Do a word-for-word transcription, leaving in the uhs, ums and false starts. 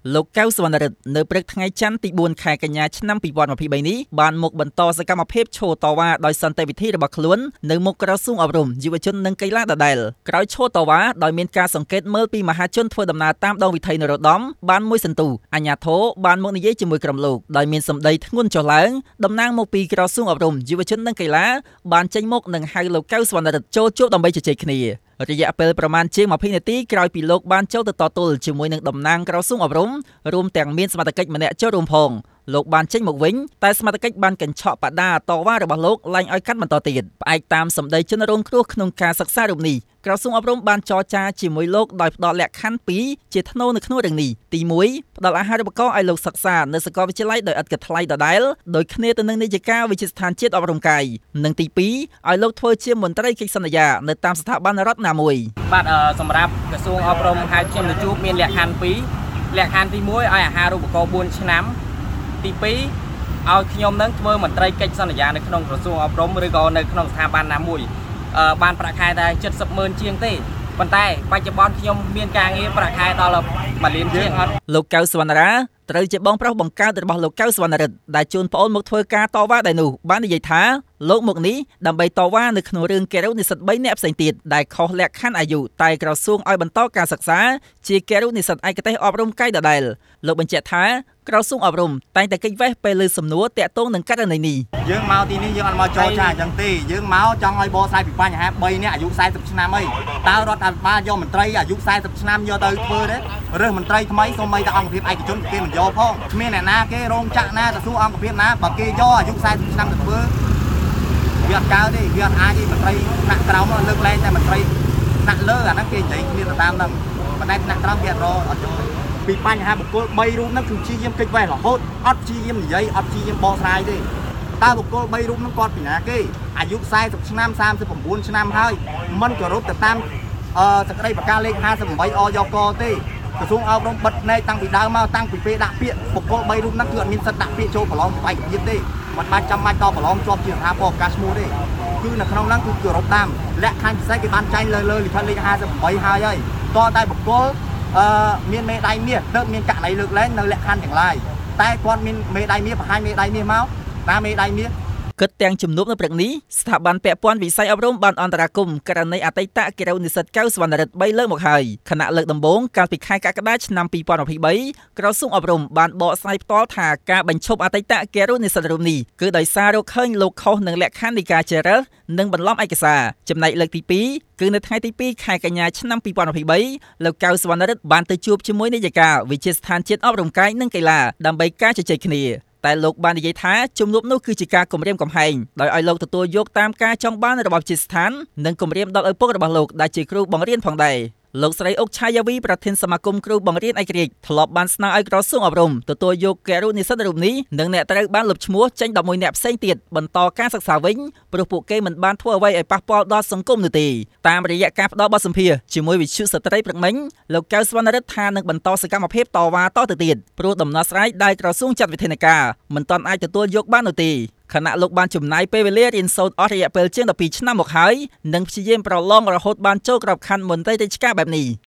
លោកកៅសវណ្ណរិទ្ធនៅព្រឹកថ្ងៃច័ន្ទទីបួនខែកញ្ញាឆ្នាំពីរពាន់ម្ភៃបីនេះបានមកបន្តសកម្មភាពឈរតវ៉ាដោយសន្តិវិធីរបស់ខ្លួននៅមុខក្រសួងអប់រំយុវជននិងកីឡាដដែលក្រោយឈរតវ៉ាដោយមានការសង្កេតមើលពីមហាជនធ្វើដំណើរតាមដងវិថីនរោត្តមបានមួយសន្ទុះអាជ្ញាធរបានមកនិយាយជាមួយក្រុមលោកដោយមានសម្ដីធ្ងន់ចុះឡើងតំណាងមកពីក្រសួងអប់រំយុវជននិងកីឡាបានចេញមុខនិងហៅលោកកៅសវណ្ណរិទ្ធចូលជួបដើម្បីជជែកគ្នារយៈពេលប្រមាណជាងម្ភៃនាទីក្រោយពីលោកបានចូលទៅតទល់ជាមួយនឹងតំណាងក្រសួងអប់រំរួមទាំងមានសមត្ថកិច្ចម្នាក់ចូលរួមផងលោកបានចេញមកវិញតែសមត្ថកិច្ចបានកញ្ឆក់បដាតវ៉ារបស់លោកឡើងឲ្យកាត់បន្តទៀតផ្អែកតាមសម្ដីជនរងគ្រោះក្នុងការសិក្សារូបនេះក្រសួងអប់រំបានចរចាជាមួយលោកដោយផ្ដល់លក្ខខណ្ឌពីរជាថ្នូរនៅក្នុងរឿងនេះទីមួយផ្ដល់អាហារូបករណ៍ឲ្យលោកសិក្សានៅសាកលវិទ្យាល័យដោយឥតគិតថ្លៃដដែលដោយគ្នាទៅនឹងនាយិកាវិទ្យាស្ថានជាតិអប់រំកាយនិងទីពីរឲ្យលោកធ្វើជាមន្ត្រីកិច្ចសន្យានៅតាមស្ថាប័នរដ្ឋណាមួយបាទសម្រាប់ក្រសួងអប់រំហៅខ្ញុំទៅជួបមានលក្ខខណ្ឌពីរលក្ខខណ្ឌទីមួយឲ្យអាហារូបករណ៍បួនឆ្នាំទីពីរឲ្យខ្ញុំនឹងធ្វើមន្ត្រីកិច្ចសន្យានៅក្នុងក្រសួងអប់រំឬក៏នៅក្នុងស្ថាប័នណាមួយបានប្រាក់ខែតែเจ็ดสิบម៉ឺនជាងទេប៉ុន្តែបច្ចុប្បន្នខ្ញុំមានការងារប្រាក់ខែដល់មួយលានជាងអត់លោកកៅសវណ្ណរាត្រូវជាបងប្រុសបង្កើតរបស់លោកកៅសវណ្ណរិទ្ធដែលជូនប្អូនមកធ្វើការតវ៉ាដែរនោះបាននិយាយថាលោកមកនេះដើម្បីតវ៉ានៅក្នុងរឿងគរុនិស្សិតបីនាក់ផ្សេងទៀតដែលខុសលក្ខខណ្ឌអាយុតែក្រសួងឲ្យបន្តការសិក្សាជាគរុនិស្សិតឯកទេសអប់រំកាយដដែលលោកបញ្ជាក់ថាក្រសួងអប់រំតែងតែកិច្ចវេះពេលលើសំណួរតាក់ទងនឹងករណីនេះយើងមកទីនេះយើងអត់មកចរចាអញ្ចឹងទេយើងមកចង់ឲ្យបកស្រាយពីបញ្ហាបីនាក់អាយុสี่สิบឆ្នាំអីតើរដ្ឋាភិបាលយកមន្ត្រីអាយុสี่สิบឆ្នាំយកទៅធ្វើទេរើសមន្ត្រីថ្មីសូម្បីតែអង្គភាពឯកជនគេមិនយកផងគ្មានអ្នកណាគេរោងចក្រណាទៅសួរអង្គភាពណាបើគេយកអាយុสี่สิบឆ្នាំទៅធ្វើវាអត់កើតទេវាអត់អាចទេមន្ត្រីថ្នាក់ក្រោមលើកលែងតែមន្ត្រីថ្នាក់លើអាហ្នឹងគេនិយាយគ្នាទៅតាមហ្នឹងប៉ុន្តែថ្នាក់ក្រោមគេអត់រកអត់ចូលពីបញ្ហាបុគ្គលបីរូបហ្នឹងគឺព្យាយាមកិច្ចវេះរហូតអត់ព្យាយាមនិយាយអត់ព្យាយាមបកស្រាយទេតើបុគ្គលបីរូបហ្នឹងគាត់ពីណាគេអាយុสี่สิบឆ្នាំสามสิบเก้าឆ្នាំហើយមិនគោរពទៅតាមអឺសក្តីប្រកាសលេខห้าสิบแปดអយកកទេក្រសួងអប់រំបិទណែកតាំងពីដើមមកតាំងពីពេលដាក់ពាក្យបុគ្គលបីរូបហ្នឹងគឺអត់មានសិទ្ធិដាក់ពាក្យចូលប្រឡងស្វ័យភាពទេមិនបាច់ចាំបាច់តប្រឡងជាប់ជាស្ថាប័នឱកាសឈ្មោះទេគឺនៅក្នុងហ្នឹងគឺគោរពតាមលក្ខខណ្ឌពិសេសគេបានចែងលើលើលិខិតលេខห้าสิบแปดហើយហើយតតែបុគ្គលអឺមានមេដៃមាសទើបមានករណីលើកលែងនៅលក្ខខណ្ឌទាំងឡាយតែគាត់មានមេដៃមាសបង្ហាញមេដៃមាសមកតាមមេដៃមាសគិតទាំងជំនួបនៅព្រឹកនេះស្ថាប័នពាក់ព័ន្ធវិស័យអប់រំបានអន្តរាគមន៍ករណីអតីតគិរូនិស្សិតកៅសវណ្ណរិទ្ធបីលើកមកហើយខណៈលើកដំបូងកាលពីខែកក្កដាឆ្នាំពីរពាន់ម្ភៃបីក្រសួងអប់រំបានបកស្រាយផ្ទាល់ថាការបញ្ឈប់អតីតគិរូនិស្សិតរូបនេះគឺដោយសាររកឃើញលោកខុសនឹងលក្ខខណ្ឌនៃការជ្រើសរើសនិងបន្លំឯកសារចំណែកលើកទីពីរគឺនៅថ្ងៃទីពីរខែកញ្ញាឆ្នាំពីរពាន់ម្ភៃបីលោកកៅសវណ្ណរិទ្ធបានទៅជួបជាមួយនាយិកាវិទ្យាស្ថានជាតិអប់រំកាយនិងកីឡាដើម្បីការជជែកគ្នាតែលោកបាននិយាយថាជំនួបនោះគឺជាការគំរាមកំហែងដោយឲ្យលោកទទួលយកតាមការចង់បានរបស់វិទ្យាស្ថាននិងគំរាមដល់ឪពុករបស់លោកដែលជាគ្រូបង្រៀនផងដែរលោកស្រីអុកឆាយាវីប្រធានសមាគមគ្រូបង្រៀនឯករាជ្យធ្លាប់បានស្នើឲ្យក្រសួងអប់រំទទួលយកគរុនិស្សិតរូបនេះនិងអ្នកត្រូវបានលុបឈ្មោះចេញ十一អ្នកផ្សេងទៀតបន្តការសិក្សាវិញព្រោះពួកគេមិនបានធ្វើអ្វីឲ្យប៉ះពាល់ដល់សង្គមនោះទេតាមរយៈការផ្ដល់បទសម្ភាសន៍ជាមួយវិទ្យុស្ត្រីព្រឹកមិញលោកកៅសវណ្ណរិទ្ធថានឹងបន្តសកម្មភាពតវ៉ាតទៅទៀតព្រោះដំណោះស្រាយដែលក្រសួងចាត់វិធានការមិនទាន់អាចទទួលយកបាននោះទេខណៈលោកបានចំណាយពេលវេលារៀនសូត្រអស់រយៈពេលជាងដប់ពីរឆ្នាំមកហើយនិងព្យាយាមប្រឡងរហូតបានចូលក្របខ័ណ្ឌមន្ត្រីរាជការបែបនេះ